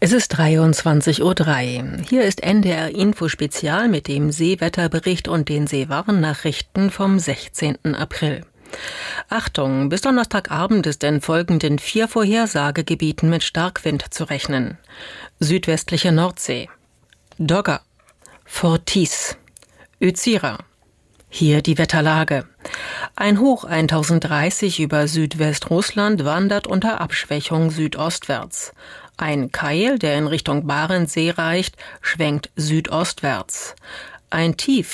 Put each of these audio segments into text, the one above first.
Es ist 23:03 Uhr. Hier ist NDR Info Spezial mit dem Seewetterbericht und den Seewarnnachrichten vom 16. April. Achtung, bis Donnerstagabend ist in folgenden 4 Vorhersagegebieten mit Starkwind zu rechnen. Südwestliche Nordsee, Dogger, Fortis, Utsira. Hier die Wetterlage. Ein Hoch 1030 über Südwestrussland wandert unter Abschwächung südostwärts. Ein Keil, der in Richtung Barentssee reicht, schwenkt südostwärts. Ein Tief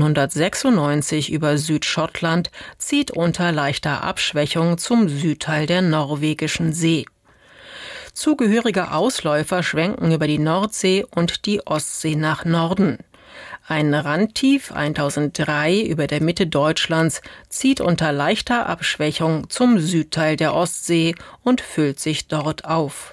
996 über Südschottland zieht unter leichter Abschwächung zum Südteil der norwegischen See. Zugehörige Ausläufer schwenken über die Nordsee und die Ostsee nach Norden. Ein Randtief 1003 über der Mitte Deutschlands zieht unter leichter Abschwächung zum Südteil der Ostsee und füllt sich dort auf.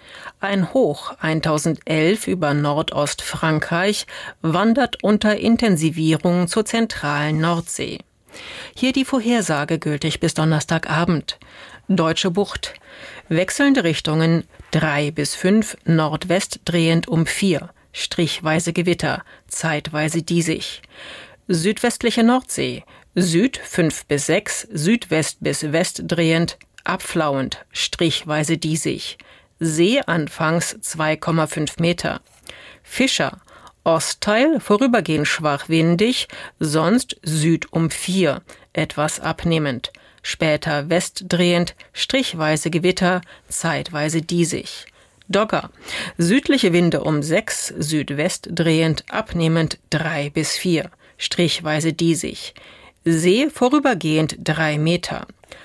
Ein Hoch 1011 über Nordostfrankreich wandert unter Intensivierung zur zentralen Nordsee. Hier die Vorhersage gültig bis Donnerstagabend. Deutsche Bucht. Wechselnde Richtungen 3 bis 5, Nordwest drehend um 4. Strichweise Gewitter, zeitweise diesig. Südwestliche Nordsee. Süd 5 bis 6, Südwest bis West drehend, abflauend, strichweise diesig. See anfangs 2,5 Meter. Fischer, Ostteil vorübergehend schwach windig, sonst Süd um 4, etwas abnehmend. Später westdrehend, strichweise Gewitter, zeitweise diesig. Dogger, südliche Winde um 6, südwestdrehend, abnehmend 3 bis 4, strichweise diesig. See vorübergehend 3 Meter.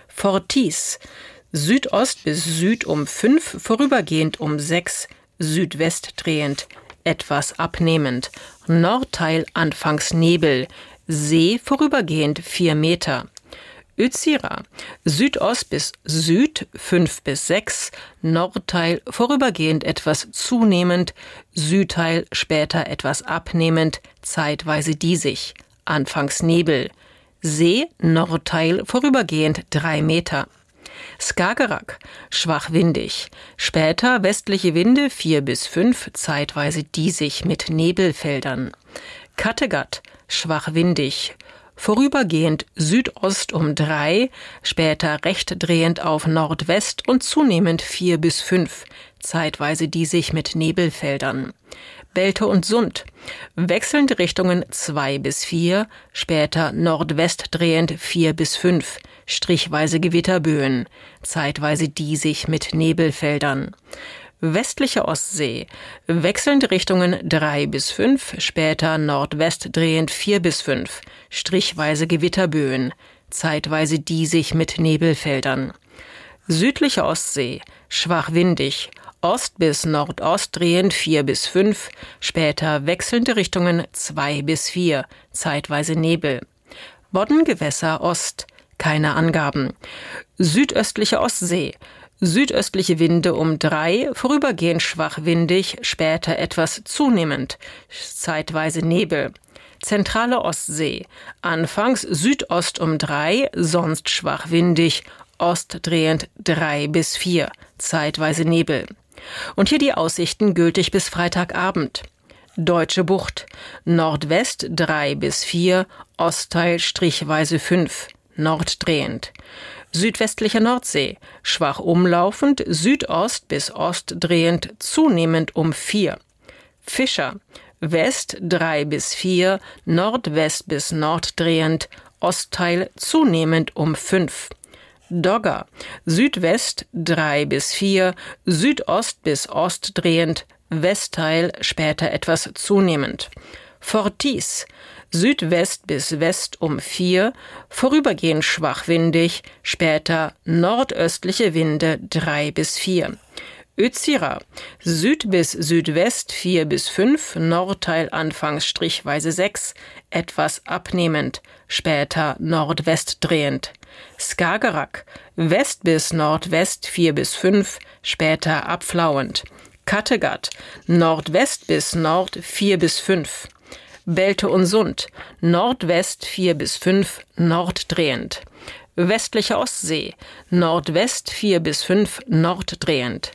Fortis, Südost bis Süd um 5, vorübergehend um 6, Südwest drehend, etwas abnehmend. Nordteil anfangs Nebel, See vorübergehend 4 Meter. Utsira, Südost bis Süd 5 bis 6, Nordteil vorübergehend etwas zunehmend, Südteil später etwas abnehmend, zeitweise diesig. Anfangs Nebel. See, Nordteil vorübergehend 3 Meter. Skagerrak, schwach windig. Später westliche Winde 4 bis 5, zeitweise diesig mit Nebelfeldern. Kattegat, schwach windig. Vorübergehend Südost um 3, später recht drehend auf Nordwest und zunehmend 4 bis 5, zeitweise diesig mit Nebelfeldern. Belte und Sund, wechselnde Richtungen 2 bis 4, später Nordwest drehend 4 bis 5, strichweise Gewitterböen, zeitweise diesig mit Nebelfeldern. Westliche Ostsee, wechselnde Richtungen 3 bis 5, später Nordwest drehend 4 bis 5, strichweise Gewitterböen, zeitweise diesig mit Nebelfeldern. Südliche Ostsee, schwach windig, Ost bis Nordost drehend 4 bis 5, später wechselnde Richtungen 2 bis 4, zeitweise Nebel. Boddengewässer Ost, keine Angaben. Südöstliche Ostsee, südöstliche Winde um 3, vorübergehend schwach windig, später etwas zunehmend, zeitweise Nebel. Zentrale Ostsee, anfangs Südost um 3, sonst schwach windig, ostdrehend 3 bis 4, zeitweise Nebel. Und hier die Aussichten gültig bis Freitagabend. Deutsche Bucht, Nordwest 3 bis 4, Ostteil strichweise 5, norddrehend. Südwestliche Nordsee, schwach umlaufend, Südost bis Ostdrehend, zunehmend um 4. Fischer, West 3 bis 4, Nordwest bis Norddrehend, Ostteil zunehmend um 5. Dogger, Südwest 3 bis 4, Südost bis Ostdrehend, Westteil später etwas zunehmend. Fortis, Südwest bis West um 4, vorübergehend schwach windig, später nordöstliche Winde 3 bis 4. Utsira, Süd bis Südwest 4 bis 5, Nordteil anfangs strichweise 6, etwas abnehmend, später Nordwest drehend. Skagerrak, West bis Nordwest 4 bis 5, später abflauend. Kattegat, Nordwest bis Nord 4 bis 5. Belte und Sund, Nordwest 4 bis 5, norddrehend. Westliche Ostsee, Nordwest 4 bis 5, norddrehend.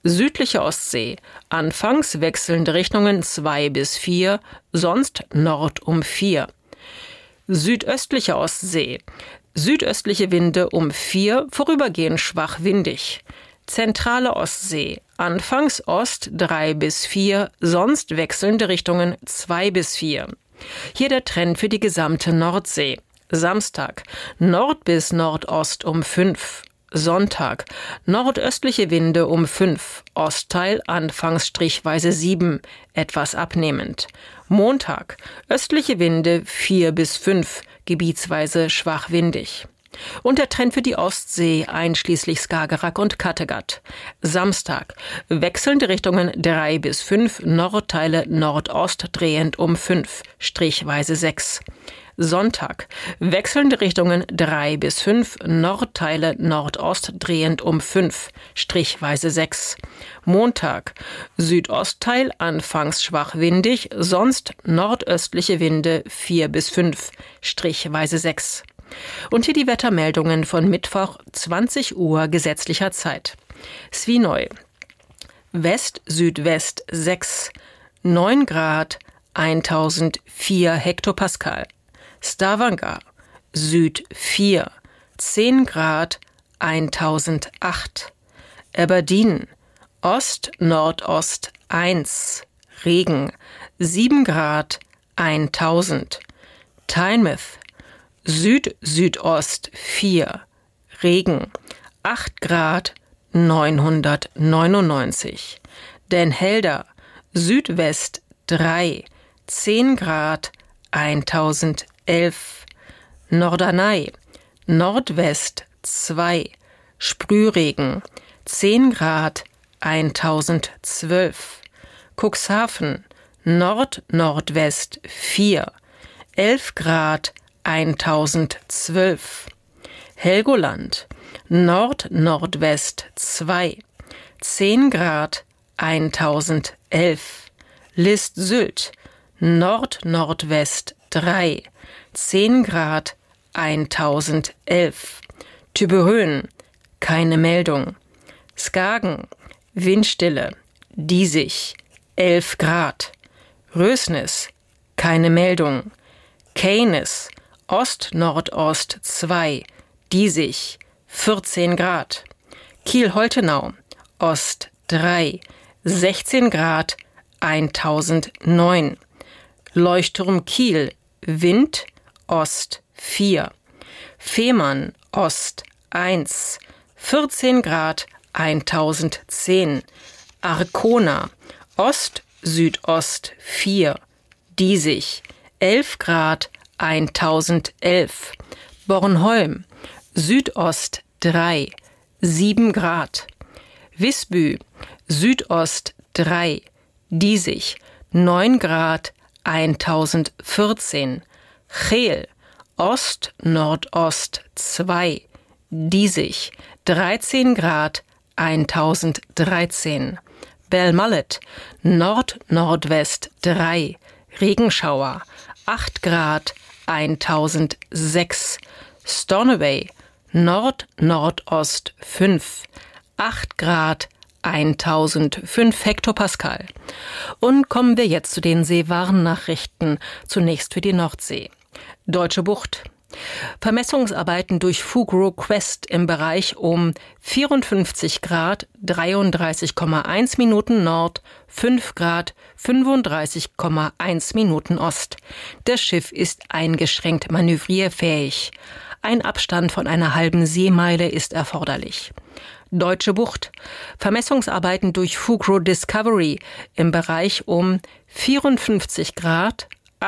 Südliche Ostsee, anfangs wechselnde Richtungen 2 bis 4, sonst Nord um 4. Südöstliche Ostsee, südöstliche Winde um 4, vorübergehend schwach windig. Zentrale Ostsee, anfangs Ost 3 bis 4, sonst wechselnde Richtungen 2 bis 4. Hier der Trend für die gesamte Nordsee. Samstag, Nord bis Nordost um 5. Sonntag, nordöstliche Winde um 5, Ostteil anfangs strichweise 7, etwas abnehmend. Montag, östliche Winde 4 bis 5, gebietsweise schwach windig. Und der Trend für die Ostsee, einschließlich Skagerrak und Kattegat. Samstag, wechselnde Richtungen 3 bis 5, Nordteile Nordost drehend um 5, strichweise 6. Sonntag, wechselnde Richtungen 3 bis 5, Nordteile Nordost drehend um 5, strichweise 6. Montag, Südostteil anfangs schwach windig, sonst nordöstliche Winde 4 bis 5, strichweise 6. Und hier die Wettermeldungen von Mittwoch, 20 Uhr gesetzlicher Zeit. Svinøy, West-Südwest 6, 9 Grad, 1004 Hektopascal. Stavanger, Süd 4, 10 Grad, 1008. Aberdeen, Ost-Nordost 1, Regen, 7 Grad, 1000. Tynemouth, Süd-Südost 4, Regen, 8 Grad, 999. Den Helder, Südwest 3, 10 Grad, 1011. Norderney, Nordwest 2, Sprühregen, 10 Grad, 1012. Cuxhaven, Nord-Nordwest 4, 11 Grad, 1012. Helgoland, Nord-Nordwest 2, 10 Grad, 1011. List-Sylt, Nord-Nordwest 3, 10 Grad, 1011. Tübingen, keine Meldung. Skagen, Windstille, Diesig, 11 Grad. Rösnäs, keine Meldung. Keines, Ost-Nordost 2, Diesig, 14 Grad. Kiel-Holtenau, Ost 3, 16 Grad, 1009. Leuchtturm Kiel, Wind, Ost 4. Fehmarn, Ost 1, 14 Grad, 1010. Arkona, Ost-Südost 4, Diesig, 11 Grad, 1011. Bornholm, Südost 3, 7 Grad. Visby, Südost 3, Diesig, 9 Grad, 1014. Cheel, Ost-Nordost 2, Diesig, 13 Grad, 1013. Belmallet, Nord-Nordwest 3, Regenschauer, 8 Grad, 1006. Stornoway, Nord-Nordost 5, 8 Grad, 1005 Hektopascal. Und kommen wir jetzt zu den Seewarnnachrichten, zunächst für die Nordsee. Deutsche Bucht. Vermessungsarbeiten durch Fugro Quest im Bereich um 54 Grad 33,1 Minuten Nord, 5 Grad 35,1 Minuten Ost. Das Schiff ist eingeschränkt manövrierfähig. Ein Abstand von einer halben Seemeile ist erforderlich. Deutsche Bucht. Vermessungsarbeiten durch Fugro Discovery im Bereich um 54 Grad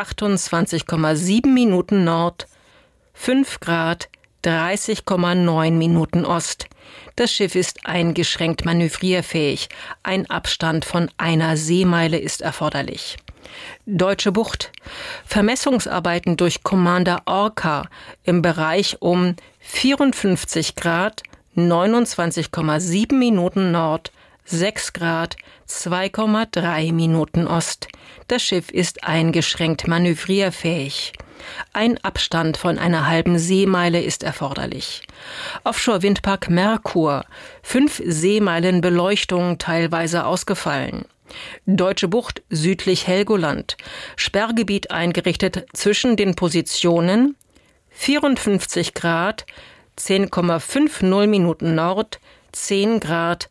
28,7 Minuten Nord, 5 Grad 30,9 Minuten Ost. Das Schiff ist eingeschränkt manövrierfähig. Ein Abstand von einer Seemeile ist erforderlich. Deutsche Bucht. Vermessungsarbeiten durch Commander Orca im Bereich um 54 Grad 29,7 Minuten Nord, 6 Grad, 2,3 Minuten Ost. Das Schiff ist eingeschränkt manövrierfähig. Ein Abstand von einer halben Seemeile ist erforderlich. Offshore-Windpark Merkur. 5 Seemeilen Beleuchtung teilweise ausgefallen. Deutsche Bucht südlich Helgoland. Sperrgebiet eingerichtet zwischen den Positionen 54 Grad, 10,50 Minuten Nord, 10 Grad,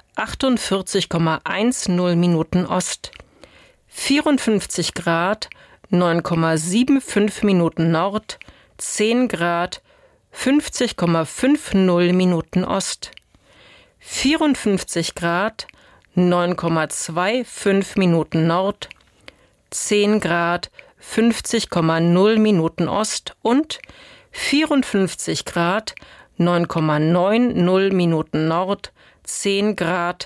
48,10 Minuten Ost. 54 Grad, 9,75 Minuten Nord, 10 Grad, 50,50 Minuten Ost. 54 Grad, 9,25 Minuten Nord, 10 Grad, 50,0 Minuten Ost und 54 Grad, 9,90 Minuten Nord, 10 Grad,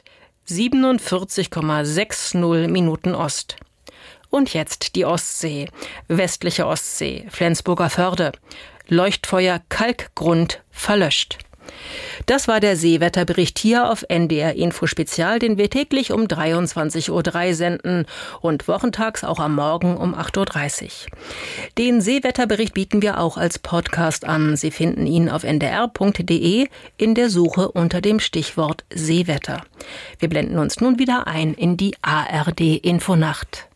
47,60 Minuten Ost. Und jetzt die Ostsee, westliche Ostsee, Flensburger Förde. Leuchtfeuer Kalkgrund verlöscht. Das war der Seewetterbericht hier auf NDR Info Spezial, den wir täglich um 23:03 Uhr senden und wochentags auch am Morgen um 8:30 Uhr. Den Seewetterbericht bieten wir auch als Podcast an. Sie finden ihn auf ndr.de in der Suche unter dem Stichwort Seewetter. Wir blenden uns nun wieder ein in die ARD Infonacht.